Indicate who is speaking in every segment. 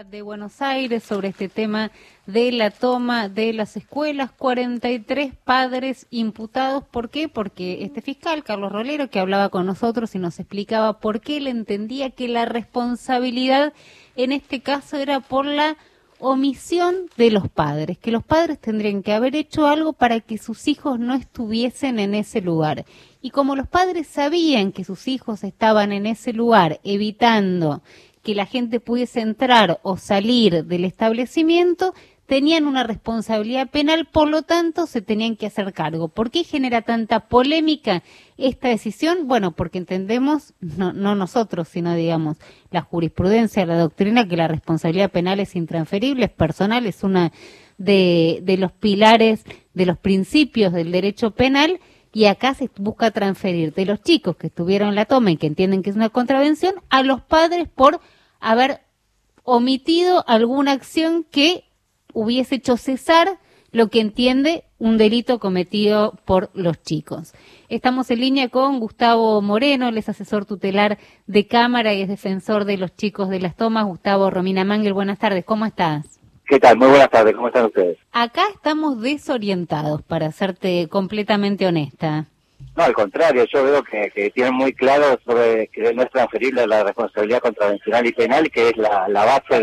Speaker 1: ciudad de Buenos Aires sobre este tema de la toma de las escuelas. 43 padres imputados. ¿Por qué? Porque este fiscal, Carlos Rolero, que hablaba con nosotros y nos explicaba por qué él entendía que la responsabilidad en este caso era por la omisión de los padres, que los padres tendrían que haber hecho algo para que sus hijos no estuviesen en ese lugar. Y como los padres sabían que sus hijos estaban en ese lugar, evitando que la gente pudiese entrar o salir del establecimiento, tenían una responsabilidad penal, por lo tanto se tenían que hacer cargo. ¿Por qué genera tanta polémica esta decisión? Bueno, porque entendemos, no nosotros, sino digamos la jurisprudencia, la doctrina, que la responsabilidad penal es intransferible, es personal, es una de los pilares, de los principios del derecho penal, y acá se busca transferir de los chicos que estuvieron en la toma y que entienden que es una contravención a los padres por haber omitido alguna acción que hubiese hecho cesar lo que entiende un delito cometido por los chicos. Estamos en línea con Gustavo Moreno, él es asesor tutelar de Cámara y es defensor de los chicos de las tomas. Gustavo, Romina Mangel, buenas tardes, ¿cómo estás?
Speaker 2: ¿Qué tal? Muy buenas tardes, ¿cómo están ustedes?
Speaker 1: Acá estamos desorientados, para serte completamente honesta.
Speaker 2: No, al contrario, yo veo que tienen muy claro sobre que no es transferible la responsabilidad contravencional y penal, que es la base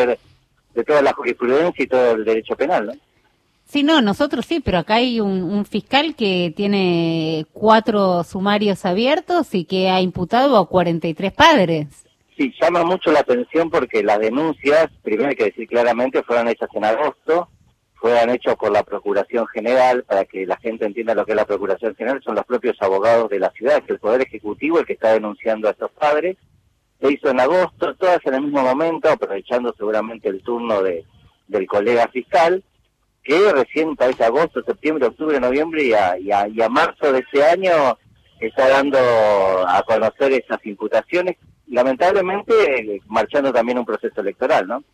Speaker 2: de toda la jurisprudencia y todo el derecho penal, ¿no?
Speaker 1: Sí, no, nosotros sí, pero acá hay un fiscal que tiene 4 sumarios abiertos y que ha imputado a 43 padres.
Speaker 2: Sí, llama mucho la atención porque las denuncias, primero hay que decir claramente, fueron hechas en agosto, fueron hechas por la Procuración General. Para que la gente entienda lo que es la Procuración General, son los propios abogados de la ciudad, que es el Poder Ejecutivo el que está denunciando a estos padres. Se hizo en agosto, todas en el mismo momento, aprovechando seguramente el turno del colega fiscal, que recién parece agosto, septiembre, octubre, noviembre y a marzo de ese año está dando a conocer esas imputaciones, lamentablemente marchando también un proceso electoral, ¿no?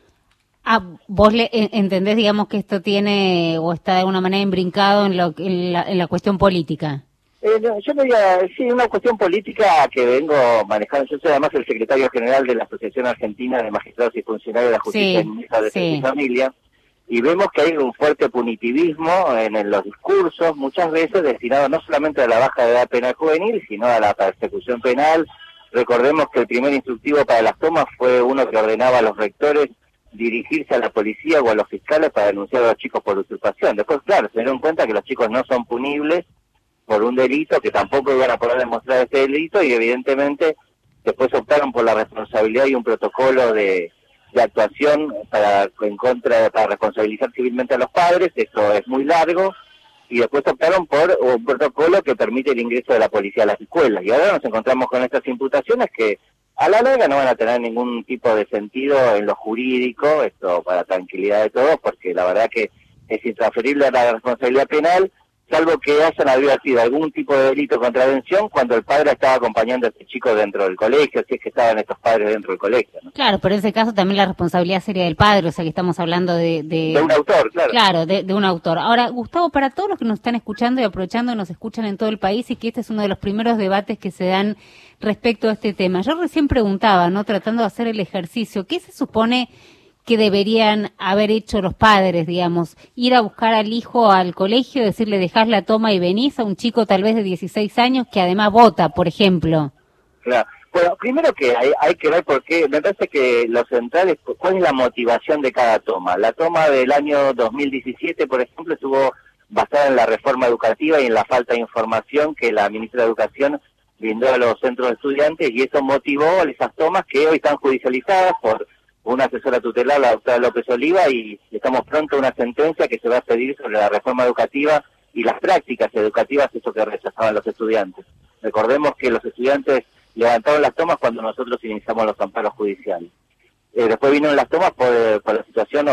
Speaker 1: ¿Vos entendés, digamos, que esto tiene o está de alguna manera imbrincado en la cuestión política?
Speaker 2: No, yo me voy a decir una cuestión política que vengo manejando. Yo soy además el secretario general de la Asociación Argentina de Magistrados y Funcionarios de la Justicia y Ministra de Defensa y Familia, y vemos que hay un fuerte punitivismo en los discursos, muchas veces destinado no solamente a la baja de edad penal juvenil, sino a la persecución penal. Recordemos que el primer instructivo para las tomas fue uno que ordenaba a los rectores dirigirse a la policía o a los fiscales para denunciar a los chicos por usurpación. Después, claro, se dieron cuenta que los chicos no son punibles por un delito, que tampoco iban a poder demostrar este delito, y evidentemente después optaron por la responsabilidad y un protocolo de actuación para responsabilizar civilmente a los padres. Esto es muy largo, y después optaron por un protocolo que permite el ingreso de la policía a las escuelas. Y ahora nos encontramos con estas imputaciones que a la larga no van a tener ningún tipo de sentido en lo jurídico, esto para tranquilidad de todos, porque la verdad que es intransferible a la responsabilidad penal, salvo que hayan advertido algún tipo de delito o contravención cuando el padre estaba acompañando a este chico dentro del colegio, si es que estaban estos padres dentro del colegio, ¿no?
Speaker 1: Claro, pero en ese caso también la responsabilidad sería del padre, o sea que estamos hablando de
Speaker 2: un autor, claro.
Speaker 1: Claro, de un autor. Ahora, Gustavo, para todos los que nos están escuchando y aprovechando, nos escuchan en todo el país, y que este es uno de los primeros debates que se dan respecto a este tema. Yo recién preguntaba, ¿no?, tratando de hacer el ejercicio, ¿qué se supone que deberían haber hecho los padres, digamos? Ir a buscar al hijo al colegio, decirle dejás la toma y venís, a un chico tal vez de 16 años que además vota, por ejemplo.
Speaker 2: Claro. Bueno, primero que hay que ver por qué, me parece que lo central es cuál es la motivación de cada toma. La toma del año 2017, por ejemplo, estuvo basada en la reforma educativa y en la falta de información que la ministra de Educación brindó a los centros de estudiantes, y eso motivó esas tomas que hoy están judicializadas por una asesora tutelar, la doctora López Oliva, y estamos pronto a una sentencia que se va a pedir sobre la reforma educativa y las prácticas educativas, eso que rechazaban los estudiantes. Recordemos que los estudiantes levantaron las tomas cuando nosotros iniciamos los amparos judiciales. Después vinieron las tomas por la situación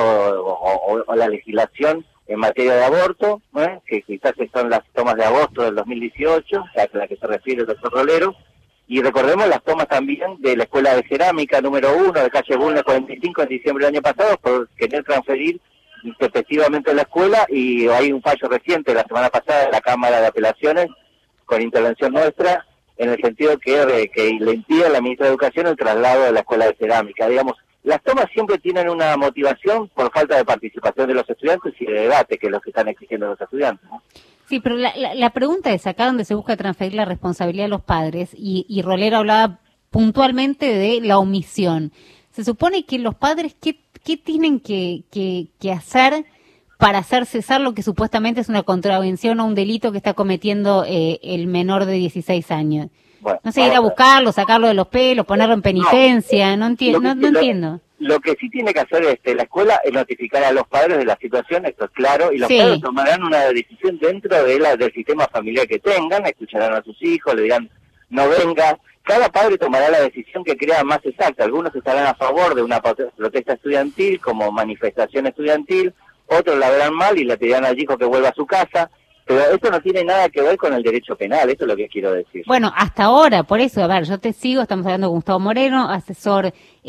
Speaker 2: o la legislación en materia de aborto, que quizás son las tomas de agosto del 2018, a la que se refiere el doctor Rolero. Y recordemos las tomas también de la Escuela de Cerámica número 1 de calle Bulnes 45 en diciembre del año pasado, por querer transferir efectivamente la escuela, y hay un fallo reciente la semana pasada de la Cámara de Apelaciones con intervención nuestra, en el sentido que le impide a la ministra de Educación el traslado de la Escuela de Cerámica. Digamos, Las tomas siempre tienen una motivación por falta de participación de los estudiantes y de debate, que es lo que están exigiendo los estudiantes, ¿no?
Speaker 1: Sí, pero la pregunta es acá donde se busca transferir la responsabilidad a los padres, y Rolero hablaba puntualmente de la omisión. Se supone que los padres, ¿qué tienen que hacer para hacer cesar lo que supuestamente es una contravención o un delito que está cometiendo el menor de 16 años?
Speaker 2: Bueno,
Speaker 1: no sé, ir a buscarlo, sacarlo de los pelos, ponerlo en penitencia, no entiendo.
Speaker 2: Lo que sí tiene que hacer la escuela es notificar a los padres de la situación, esto es claro, y los padres tomarán una decisión dentro del sistema familiar que tengan, escucharán a sus hijos, le dirán, no venga. Cada padre tomará la decisión que crea más exacta. Algunos estarán a favor de una protesta estudiantil como manifestación estudiantil, otros la verán mal y le pedirán al hijo que vuelva a su casa. Pero esto no tiene nada que ver con el derecho penal, eso es lo que quiero decir.
Speaker 1: Bueno, hasta ahora, por eso, a ver, yo te sigo, estamos hablando con Gustavo Moreno, asesor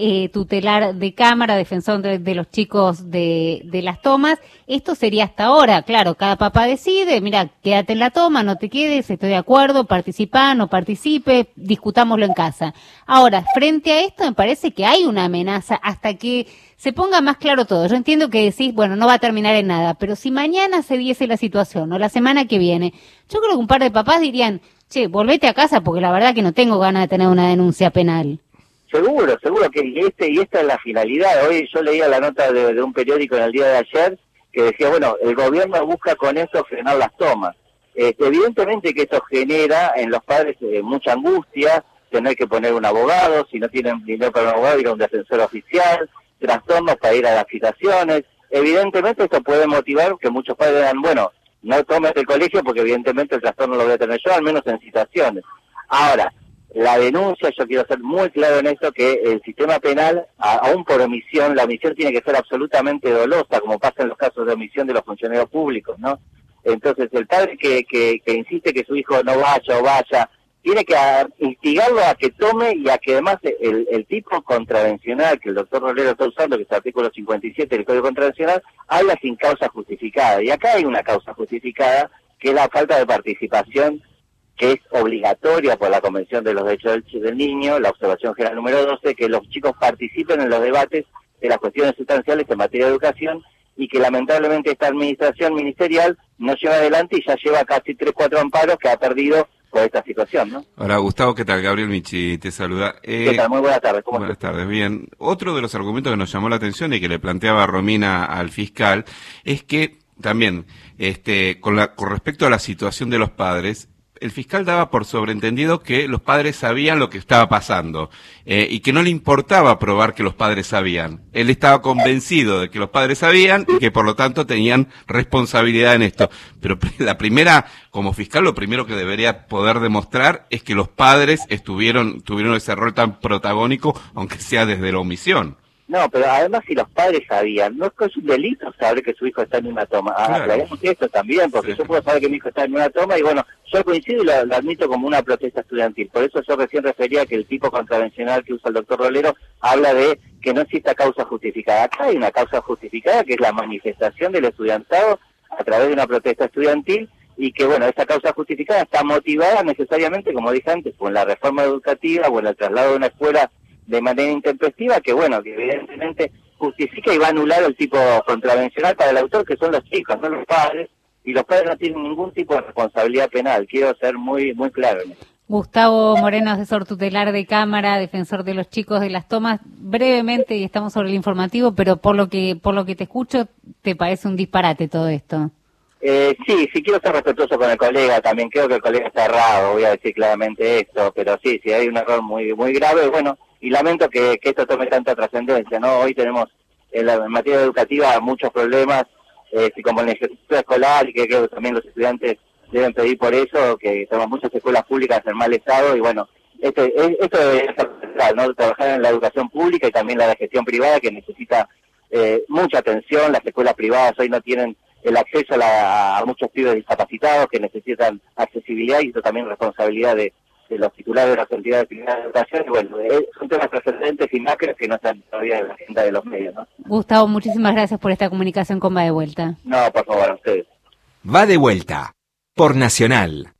Speaker 1: tutelar de Cámara, defensor de los chicos de las tomas. Esto sería hasta ahora, claro, cada papá decide, mira, quédate en la toma, no te quedes, estoy de acuerdo, participa, no participe, discutámoslo en casa. Ahora, frente a esto me parece que hay una amenaza hasta que se ponga más claro todo. Yo entiendo que decís, bueno, no va a terminar en nada, pero si mañana se diese la situación o la semana que viene, yo creo que un par de papás dirían, che, volvete a casa porque la verdad que no tengo ganas de tener una denuncia penal.
Speaker 2: Seguro que y esta es la finalidad. Hoy yo leía la nota de un periódico en el día de ayer que decía, bueno, el gobierno busca con esto frenar las tomas. Evidentemente que esto genera en los padres mucha angustia, tener que poner un abogado, si no tienen dinero para un abogado, ir a un defensor oficial, trastornos para ir a las citaciones. Evidentemente esto puede motivar que muchos padres digan, bueno, no tomes el colegio porque evidentemente el trastorno lo voy a tener yo, al menos en citaciones. Ahora, la denuncia, yo quiero ser muy claro en esto, que el sistema penal, aún por omisión, la omisión tiene que ser absolutamente dolosa, como pasa en los casos de omisión de los funcionarios públicos, ¿no? Entonces, el padre que insiste que su hijo no vaya o vaya, tiene que instigarlo a que tome y a que además el tipo contravencional que el doctor Rolero está usando, que es el artículo 57 del Código Contravencional, habla sin causa justificada. Y acá hay una causa justificada, que es la falta de participación, que es obligatoria por la Convención de los Derechos del Niño, la observación general número 12, que los chicos participen en los debates de las cuestiones sustanciales en materia de educación, y que lamentablemente esta administración ministerial no lleva adelante y ya lleva casi 3-4 amparos que ha perdido por esta situación, ¿no?
Speaker 3: Hola, Gustavo, ¿qué tal? Gabriel Michi te saluda.
Speaker 2: ¿Qué tal? Muy buenas tardes. ¿Cómo
Speaker 3: buenas tardes, bien. Otro de los argumentos que nos llamó la atención y que le planteaba Romina al fiscal es que también, con respecto a la situación de los padres, el fiscal daba por sobreentendido que los padres sabían lo que estaba pasando y que no le importaba probar que los padres sabían. Él estaba convencido de que los padres sabían y que por lo tanto tenían responsabilidad en esto. Pero como fiscal, lo primero que debería poder demostrar es que los padres tuvieron ese rol tan protagónico, aunque sea desde la omisión.
Speaker 2: No, pero además si los padres sabían, no es un delito saber que su hijo está en una toma. Aclaremos esto también, porque sí. Yo puedo saber que mi hijo está en una toma y bueno, yo coincido y lo admito como una protesta estudiantil. Por eso yo recién refería que el tipo contravencional que usa el doctor Rolero habla de que no exista causa justificada. Acá hay una causa justificada que es la manifestación del estudiantado a través de una protesta estudiantil y que bueno, esta causa justificada está motivada necesariamente, como dije antes, por la reforma educativa o en el traslado de una escuela de manera intempestiva, que bueno, que evidentemente justifica y va a anular el tipo contravencional para el autor, que son los chicos, no los padres, y los padres no tienen ningún tipo de responsabilidad penal. Quiero ser muy claro en eso.
Speaker 1: Gustavo Moreno, asesor tutelar de Cámara, defensor de los chicos de las tomas. Brevemente, y estamos sobre el informativo, pero por lo que te escucho, ¿te parece un disparate todo esto?
Speaker 2: Sí, quiero ser respetuoso con el colega, también creo que el colega está errado, voy a decir claramente esto, pero sí, hay un error muy grave, bueno, y lamento que esto tome tanta trascendencia, ¿no? Hoy tenemos en materia educativa muchos problemas, como en la infraestructura escolar, y que creo que también los estudiantes deben pedir por eso, que tenemos muchas escuelas públicas en mal estado, y bueno, esto debe ser central, ¿no? Trabajar en la educación pública y también la de gestión privada, que necesita mucha atención. Las escuelas privadas hoy no tienen el acceso a muchos pibes discapacitados que necesitan accesibilidad, y eso también es responsabilidad de los titulares de las entidades privadas de educación. Y bueno, son temas trascendentes y macros que no están todavía en la agenda de los medios, ¿no?
Speaker 1: Gustavo, muchísimas gracias por esta comunicación con Va de Vuelta.
Speaker 2: No, por favor, a ustedes.
Speaker 4: Va de Vuelta, por Nacional.